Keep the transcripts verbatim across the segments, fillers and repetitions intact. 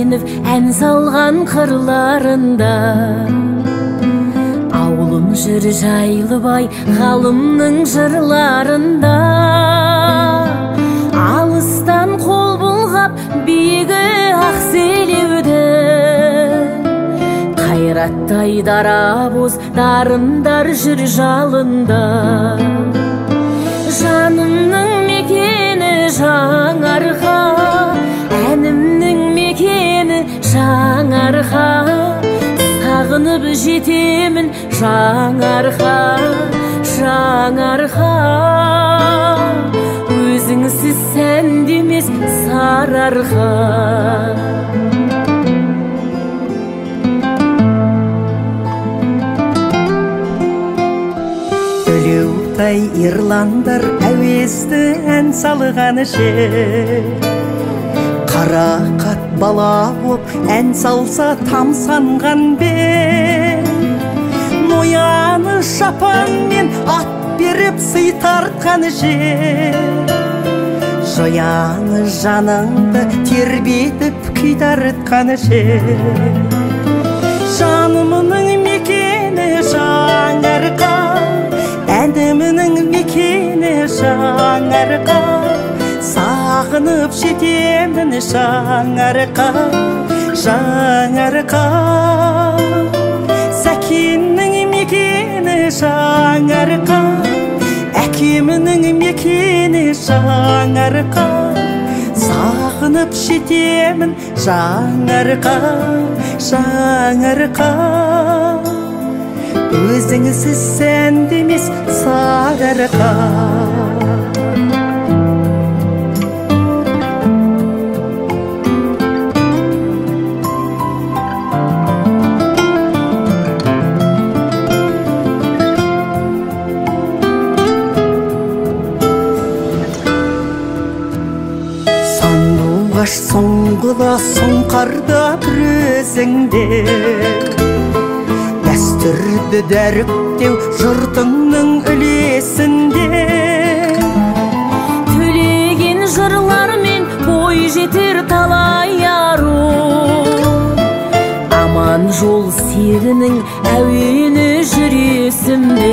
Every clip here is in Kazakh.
сүйініп ән салған қырларында. Ауылым жүр жайлыбай ғалымның жырларында. Алыстан қол бұлғап биігі ақселеуді, қайраттай дарабоз дарындар жүр жалында. Жанымның мекені Жаңарқа, әнімнің мекені Жаңарқа. Сағынып жетемін Жаңарқа, Жаңарқа. Өзіңсіз сәндемес сарыарқа. Өлеутай ирландар әуезді ән салғаны же. Қарақат бала боп ән салса тамсанған бе. Нояны шапанмен ат беріп сый тартқаны же. Жояны жаныңды тербетіп күй тартқаны же. Жанымның мекені Жаңарқа, әнімнің мекені Жаңарқа. Сағынып жетемін Жаңарқа, Жаңарқа. Сәкеннің мекені Жаңарқа, әкемнің мекені Жаңарқа. Сағынып жетемін Жаңарқа, Жаңарқа. Өзіңсіз сәндемес сарыарқа. Сандуғаш соңғыла соңқарда бір өзіңде. Дәстүрді дәріптеу жұртыңның үлесінде. Төлеген жырлармен бой жетер талай ару. Аман жол серінің әуені жүресімде.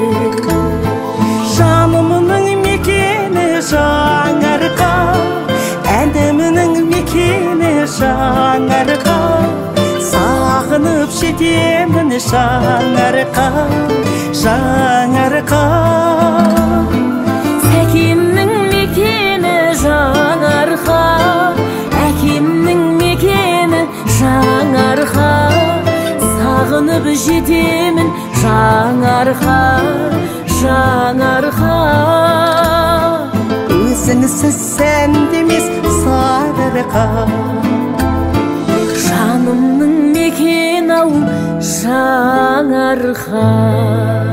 Жанымның мекені Жаңарқа, әнімнің мекені Жаңарқа. Сағынып жетемін Жаңарқа, Жаңарқа. Сәкемнің мекені Жаңарқа, әкемнің мекені Жаңарқа. Сағынып жетемін Жаңарқа, Жаңарқа. Өзіңсіз сәндемес сарыарқа. Жанымның мекені ау Жаңарқа.